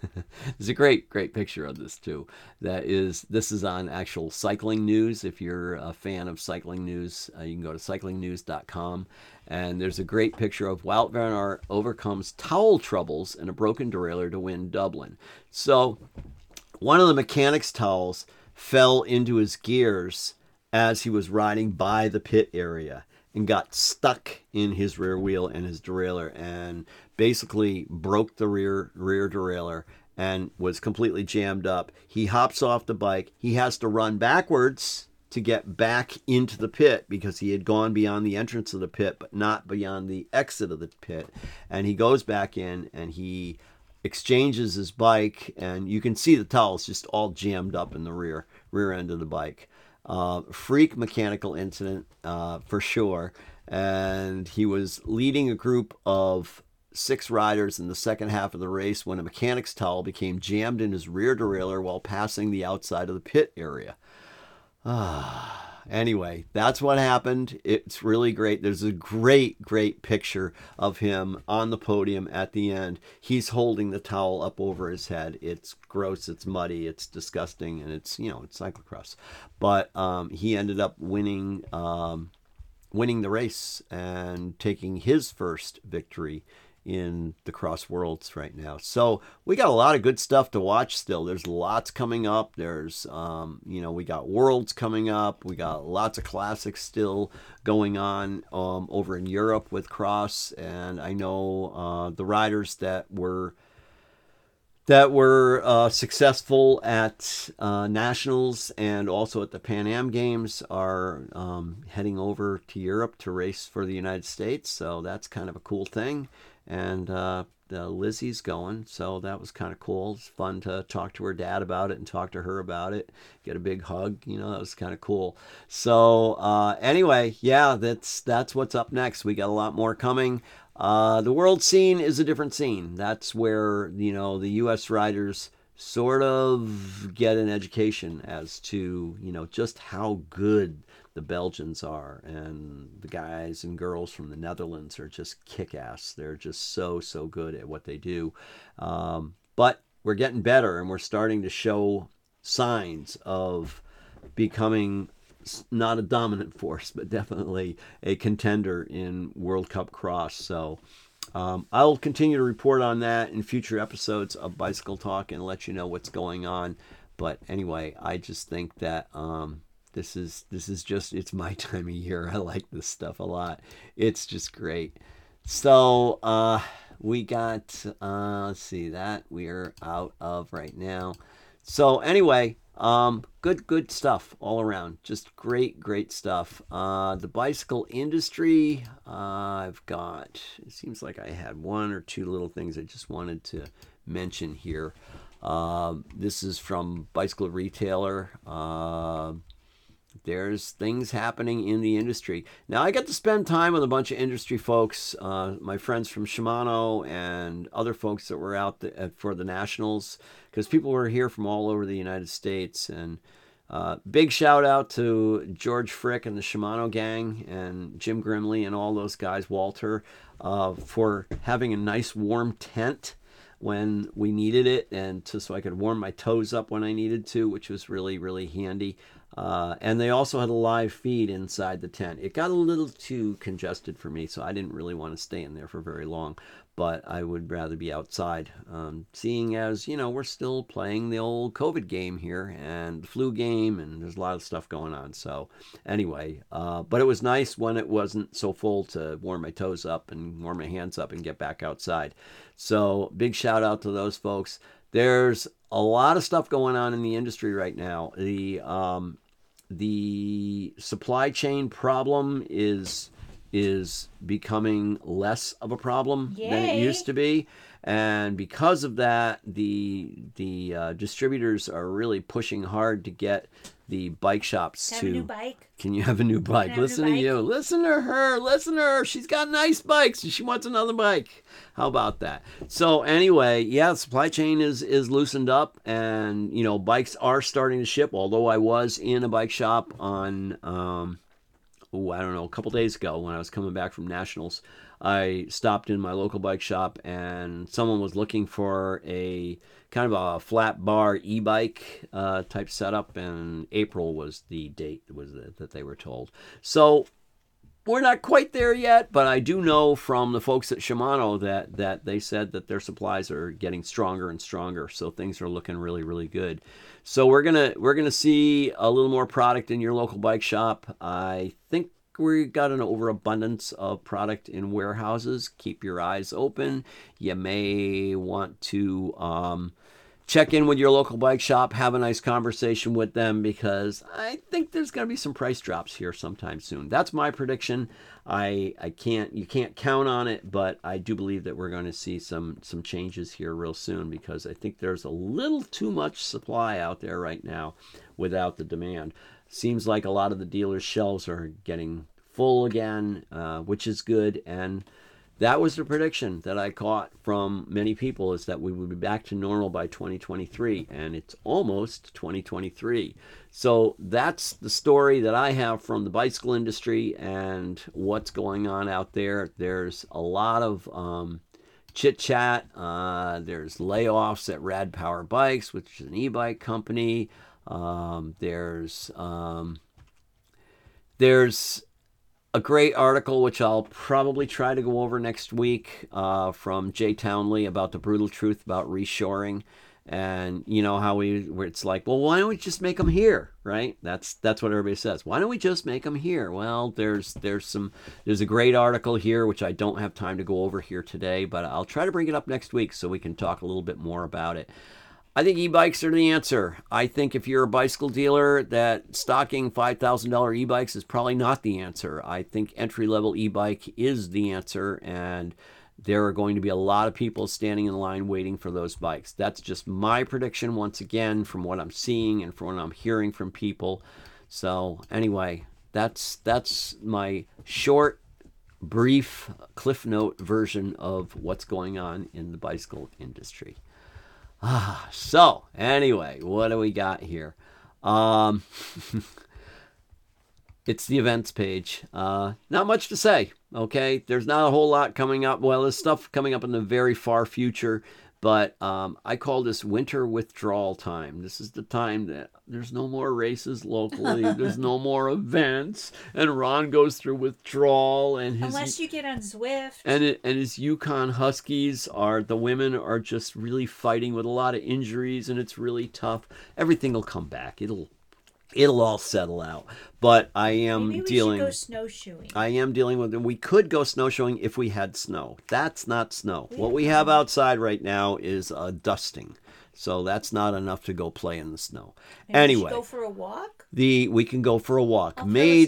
A: There's a great picture of this too. This is on actual Cycling News. If you're a fan of cycling news, you can go to cyclingnews.com, and there's a great picture of Wout van Aert overcomes towel troubles and a broken derailleur to win Dublin. So one of the mechanic's towels fell into his gears as he was riding by the pit area and got stuck in his rear wheel and his derailleur, and basically broke the rear derailleur and was completely jammed up. He hops off the bike. He has to run backwards to get back into the pit because he had gone beyond the entrance of the pit, but not beyond the exit of the pit. And he goes back in and he exchanges his bike, and you can see the towels just all jammed up in the rear end of the bike. Freak mechanical incident for sure. And he was leading a group of 6 riders in the second half of the race when a mechanic's towel became jammed in his rear derailleur while passing the outside of the pit area. Anyway, that's what happened. It's really great. There's a great picture of him on the podium at the end. He's holding the towel up over his head. It's gross, it's muddy, it's disgusting, and it's cyclocross. But he ended up winning the race and taking his first victory in the cross worlds right now. So we got a lot of good stuff to watch still. There's lots coming up. There's we got worlds coming up. We got lots of classics still going on over in Europe with cross. And I know the riders that were successful at nationals and also at the Pan Am Games are heading over to Europe to race for the United States. So that's kind of a cool thing. And Lizzie's going, so that was kind of cool. It's fun to talk to her dad about it and talk to her about it, get a big hug. That was kind of cool. So anyway, yeah, that's what's up next. We got a lot more coming. The world scene is a different scene. That's where the U.S. riders sort of get an education as to just how good the Belgians are, and the guys and girls from the Netherlands are just kick-ass. They're just so good at what they do. But we're getting better, and we're starting to show signs of becoming not a dominant force, but definitely a contender in World Cup Cross. So I'll continue to report on that in future episodes of Bicycle Talk and let you know what's going on. But anyway, I just think that this is just, it's my time of year. I like this stuff a lot. It's just great. So we got let's see, that we're out of right now. So anyway, good stuff all around. Just great stuff. The bicycle industry, I've got, it seems like I had 1 or 2 little things I just wanted to mention here. This is from Bicycle Retailer. There's things happening in the industry. Now, I got to spend time with a bunch of industry folks, my friends from Shimano and other folks that were out for the Nationals, because people were here from all over the United States. And big shout out to George Frick and the Shimano gang and Jim Grimley and all those guys, Walter, for having a nice warm tent when we needed it, and so I could warm my toes up when I needed to, which was really handy. And they also had a live feed inside the tent. It got a little too congested for me, so I didn't really want to stay in there for very long, but I would rather be outside, seeing as, we're still playing the old COVID game here and the flu game, and there's a lot of stuff going on. So anyway, but it was nice when it wasn't so full to warm my toes up and warm my hands up and get back outside. So big shout out to those folks. There's a lot of stuff going on in the industry right now. The supply chain problem is becoming less of a problem than it used to be, and because of that, the distributors are really pushing hard to get the bike shops to.
B: Have a new bike?
A: Can you have a new bike? Listen to you. Listen to her. Listen to her. She's got nice bikes and she wants another bike. How about that? So anyway, yeah, the supply chain is loosened up, and bikes are starting to ship. Although I was in a bike shop on I don't know, a couple days ago when I was coming back from Nationals, I stopped in my local bike shop and someone was looking for a kind of a flat bar e-bike type setup, and April was the date that they were told. So we're not quite there yet, but I do know from the folks at Shimano that they said that their supplies are getting stronger and stronger, so things are looking really, really good. So we're gonna see a little more product in your local bike shop. I think we got an overabundance of product in warehouses. Keep your eyes open. You may want to check in with your local bike shop, have a nice conversation with them, because I think there's going to be some price drops here sometime soon. That's my prediction. You can't count on it, but I do believe that we're going to see some changes here real soon, because I think there's a little too much supply out there right now without the demand. Seems like a lot of the dealers' shelves are getting full again, which is good. And that was the prediction that I caught from many people, is that we would be back to normal by 2023, and it's almost 2023. So that's the story that I have from the bicycle industry and what's going on out there. There's a lot of chit chat. There's layoffs at Rad Power Bikes, which is an e-bike company. There's a great article, which I'll probably try to go over next week, from Jay Townley about the brutal truth about reshoring. And you know how where it's like, well, why don't we just make them here, right? That's what everybody says. Why don't we just make them here? Well, there's a great article here, which I don't have time to go over here today, but I'll try to bring it up next week so we can talk a little bit more about it. I think e-bikes are the answer. I think if you're a bicycle dealer, that stocking $5,000 e-bikes is probably not the answer. I think entry-level e-bike is the answer, and there are going to be a lot of people standing in line waiting for those bikes. That's just my prediction, once again, from what I'm seeing and from what I'm hearing from people. So anyway, that's my short, brief Cliff Note version of what's going on in the bicycle industry. So anyway, what do we got here? It's the events page. Not much to say, okay? There's not a whole lot coming up. Well, there's stuff coming up in the very far future, but I call this winter withdrawal time. This is the time that there's no more races locally. There's no more events, and Ron goes through withdrawal. And
B: unless you get on Zwift.
A: And his Yukon Huskies the women are just really fighting with a lot of injuries, and it's really tough. Everything will come back. It'll all settle out. But I am
B: Maybe we
A: dealing.
B: should go snowshoeing.
A: I am dealing with it. We could go snowshoeing if we had snow. That's not snow. What we have outside right now is a dusting. So that's not enough to go play in the snow.
B: Maybe
A: Anyway,
B: we should go for a walk.
A: We can go for a walk. Made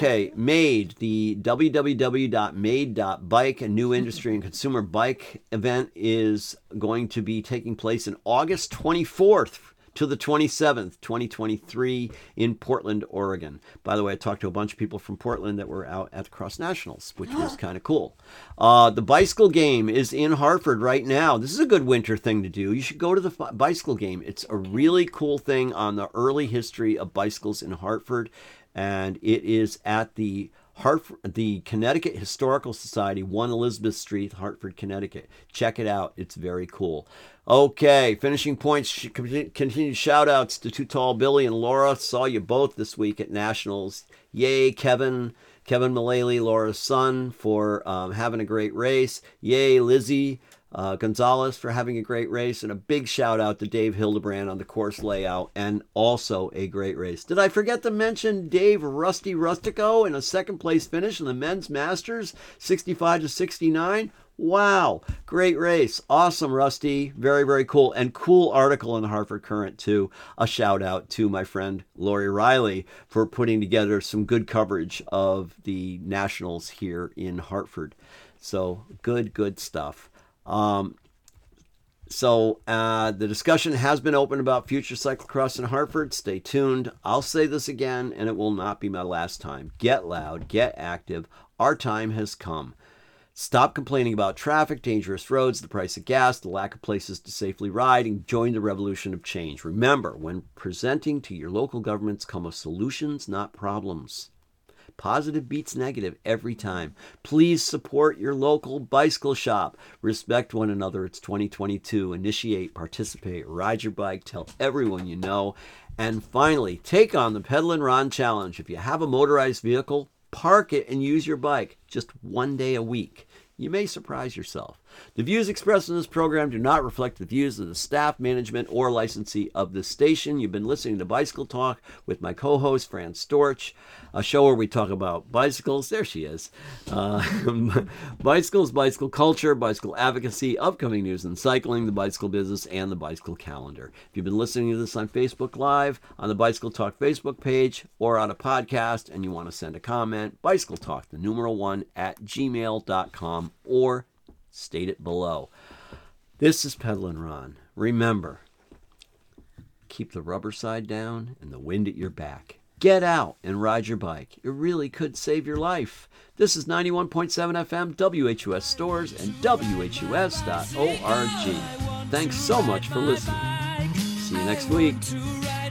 A: the www.made.bike, a new industry and consumer bike event, is going to be taking place in August 24th to the 27th, 2023 in Portland, Oregon. By the way, I talked to a bunch of people from Portland that were out at the Cross Nationals, which was kind of cool. The bicycle game is in Hartford right now. This is a good winter thing to do. You should go to the bicycle game. It's a really cool thing on the early history of bicycles in Hartford, and it is at the Connecticut Historical Society, 1 Elizabeth Street, Hartford, Connecticut. Check it out. It's very cool. Okay, finishing points. Continued shout-outs to Too Tall Billy and Laura. Saw you both this week at Nationals. Yay, Kevin Mullally, Laura's son, for having a great race. Yay, Lizzie Gonzalez for having a great race. And a big shout-out to Dave Hildebrand on the course layout, and also a great race. Did I forget to mention Dave Rusty Rustico in a second-place finish in the Men's Masters, 65-69? Wow, great race. Awesome, Rusty. Very, very cool. And cool article in the Hartford Courant, too. A shout out to my friend Lori Riley for putting together some good coverage of the Nationals here in Hartford. So good stuff. The discussion has been open about future cyclocross in Hartford. Stay tuned. I'll say this again, and it will not be my last time. Get loud, get active. Our time has come. Stop complaining about traffic, dangerous roads, the price of gas, the lack of places to safely ride, and join the revolution of change. Remember, when presenting to your local governments, come with solutions, not problems. Positive beats negative every time. Please support your local bicycle shop. Respect one another. It's 2022. Initiate, participate, ride your bike, tell everyone you know. And finally, take on the Pedalin' Ron Challenge. If you have a motorized vehicle, park it and use your bike just one day a week. You may surprise yourself. The views expressed in this program do not reflect the views of the staff, management, or licensee of this station. You've been listening to Bicycle Talk with my co-host, Fran Storch, a show where we talk about bicycles. There she is. Bicycles, bicycle culture, bicycle advocacy, upcoming news in cycling, the bicycle business, and the bicycle calendar. If you've been listening to this on Facebook Live, on the Bicycle Talk Facebook page, or on a podcast, and you want to send a comment, Bicycle Talk, the numeral 1 at gmail.com, or state it below. This is Pedalin' Ron. Remember, keep the rubber side down and the wind at your back. Get out and ride your bike. It really could save your life. This is 91.7 FM, WHUS Stores, and WHUS.org. Thanks so much for listening. See you next week.